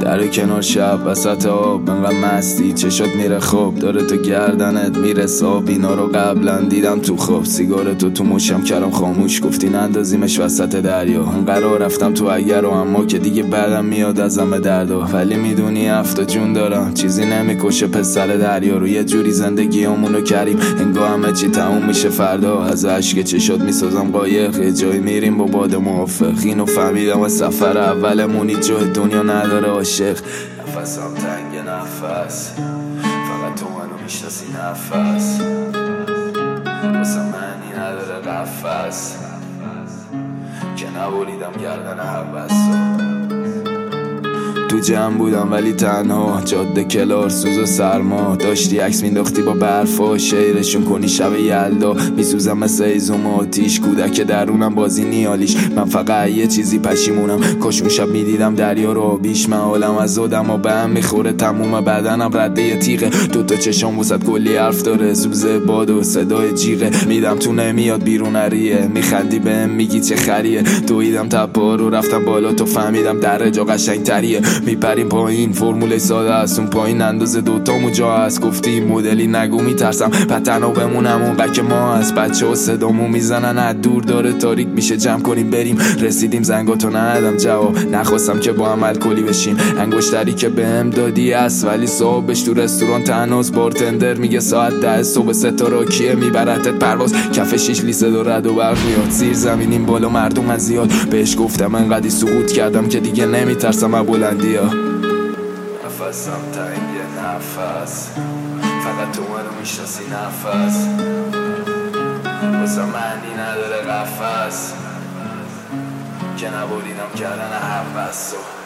در کنار شب وسط آب انقدر مستی چشات میره خواب داره تو گردنت میرسه آب. اینا رو قبلا دیدم تو خواب، سیگارتو تو مشم کردم خاموش، گفتی نندازیمش وسط دریا. انقدر رفتم تو اگر و اما که دیگه بعدم میاد ازم به دردا. ولی میدونی هفته جون دارم چیزی نمیکشه پسر دریا رو. یه جوری زندگیامونو کریم انگار همه چی تموم میشه فردا. از عشق چشات میسازم قایق، یه جایی میریم با باد موافق. اینو فهمیدم از سفر اولمونی جای دنیا نداره عاشق. نفسم تنگ نفس فقط تو منو میشناسی نفس واسه معنی نداره قفس که نبریدم گردن حوث. تو جمع بودم ولی تنها، جاده کلار سوز و سرما. داشتی عکس مینداختی با برفا، شیرشون کنی شب یلدا. میسوزم مثل ایزوم آتیش، کودک درونم بازی نیالیش. من فقط یه چیزی پشیمونم، کاش اون شب میدیدم دریا رو بیش. من حالم از آدم و به هم میخوره، تموم بدنم رده یه تیغه. دوتا چشام وسط کلی حرف داره، سوزه باد و صدای جیغه. میدم تو نمیاد بیرون نریه، میخندی بهم میگی چه خریه. دویدم تپا رو رفتم بالا، تو فهمیدم در جا قشنگ تریه. میپریم پایین فرمول ساده است، اون پایین اندازه دوتامو جا هست. گفتی مدلی نگو میترسم پتنو بمونم اونقدر که ما هست. بچه ها صدامو میزنن از دور داره تاریک میشه، جمع کنیم بریم. رسیدیم زنگاتو ندادم جواب، نخواستم که با هم الکلی بشیم. انگشتری که بهم دادی است ولی صاحبش تو رستوران تنهاست. بارتندر میگه ساعت 10 صبح ستاره کیه میبرتت پرواز. کف شیش لیسه دو رد و برق میاد، زیر زمینیم بالا مردم از زیاد. بهش گفتم انقدی سقوط کردم که دیگه نمیترسم از بلندی ها. نفسم تنگ نفس فقط تو منو میشناسی نفس واسه معنی نداره قفس که نبریدم کردن حوث.